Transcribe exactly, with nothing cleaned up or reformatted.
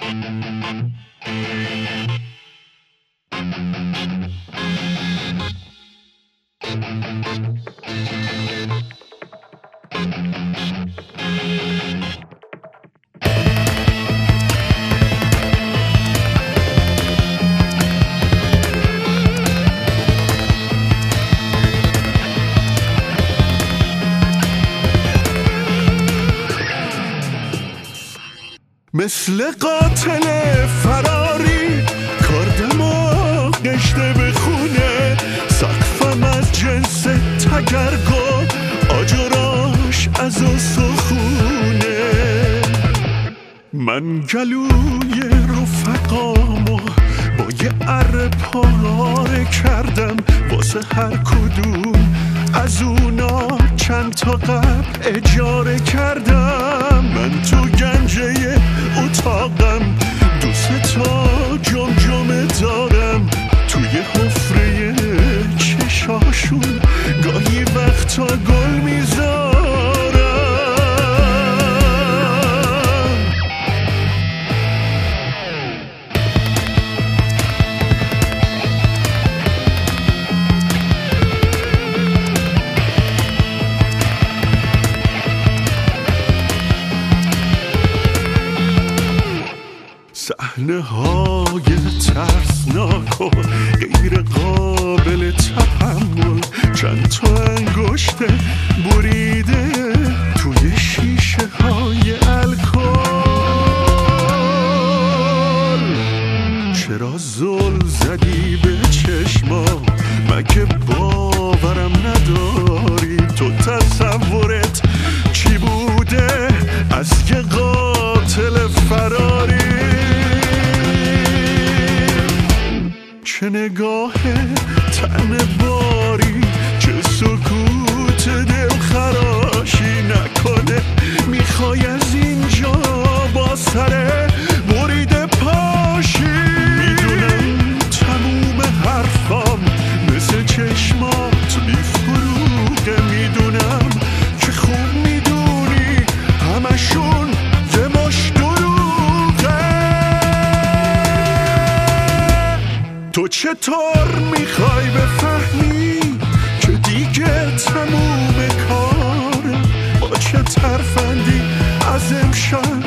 مثل قاتل فراری کار دماغ گشته به خونه، سقفم از جنس تگرگو، آجراش از سخونه. من گلوی رفقامو با یه اره پاره کردم، واسه هر کدوم از اونا چند تا قبل اجاره کردم. من تو گنجه اتاقم دو سه تا جمجمه دارم، توی حفره چشاشون گاهی وقتا گل میذارم. صحنه های ترسناک و غیر قابل تحمل، چند تا انگشت بریده توی شیشه های الکل. چرا زل زدی به چشمام؟ مگه باورم نداری؟ تو تصورت چی بوده از یه قاتل فراری؟ چه نگاه تن باری، چه سکوت دل خراشی، نکنه میخوای از اینجا با سر بریده پاشی. میدونم تموم حرفام مثل چشمات میفروغه، میدونم که خوب میدونی همشون یه مش دروغه. تو چطور میخوای بفهمی که دیگه تموم کاره؟ با چه ترفندی از امشب